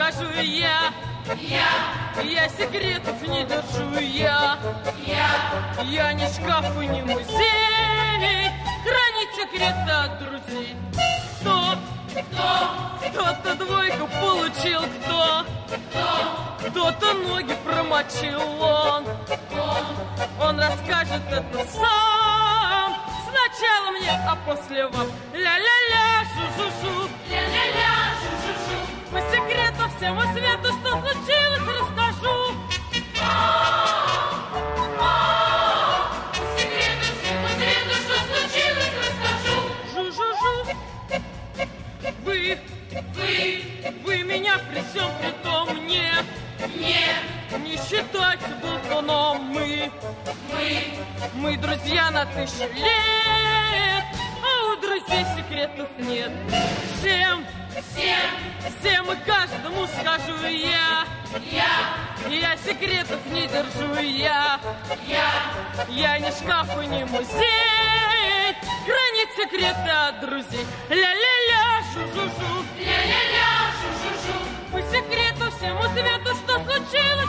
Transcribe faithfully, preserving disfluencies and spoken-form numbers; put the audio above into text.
скажу я. Я, я секретов не держу, я, я, я не шкаф и не музей, хранить секреты от друзей. Кто, кто, кто-то двойку получил, кто, кто, кто-то ноги промочил, он, он, он расскажет это сам. Сначала мне, а после вам. Ля-ля-ля, жу-жу-жу, ля-ля-ля, жу-жу-жу. По секрету всему свету, что случилось, расскажу. По секрету всему свету, что случилось, расскажу. Жу-жу-жу. Вы, вы, вы меня при всем при том не, не, не считайте болтуном. Мы, мы, мы друзья на тысячу лет, а у друзей секретов нет. Всем, всем, всем и каждому скажу я, я, я секретов не держу, я, я, я не шкаф и не музей, хранить секреты от друзей. Ля-ля-ля, жу-жу-жу, ля-ля-ля, жу-жу-жу. По секрету всему свету, что случилось,